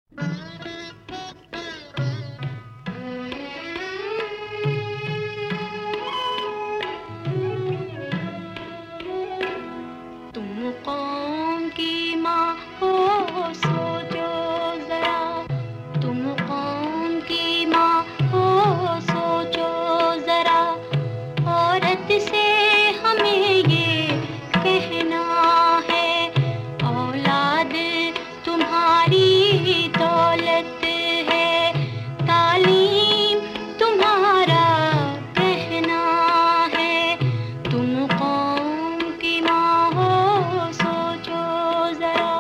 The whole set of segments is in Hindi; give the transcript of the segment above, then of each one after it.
तुम कौम की माँ हो, सोचो जरा। तुम कौम की माँ हो, सोचो जरा। औरत से हमें ये कहना है, औलाद तुम्हारी दौलत है। तालीम तुम्हारा कहना है। तुम कौम की माँ हो, सोचो जरा।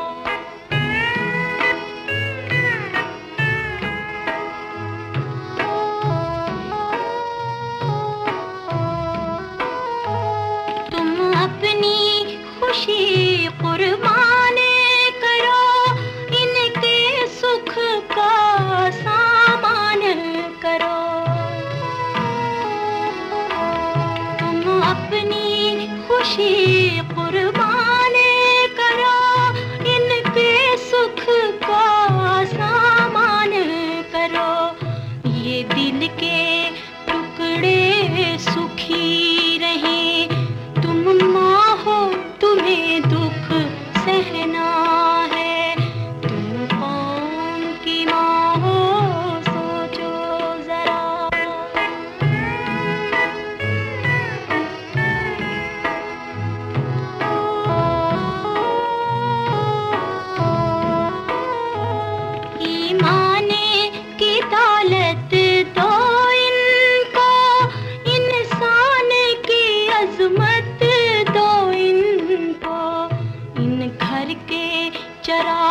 तुम अपनी खुशी कुर्बान करो, इनके सुख का सामान करो। तुम अपनी खुशी कुर्बान करो, इनके सुख का सामान करो। ये दिल के टुकड़े सुखी रहें। तुम माँ हो, तुम्हें दुख सहना है। तुम कौम की माँ हो, सोचो जरा। ईमान की दौलत दो इनको, इंसान की अजमत दो इनको। इन घर के चराग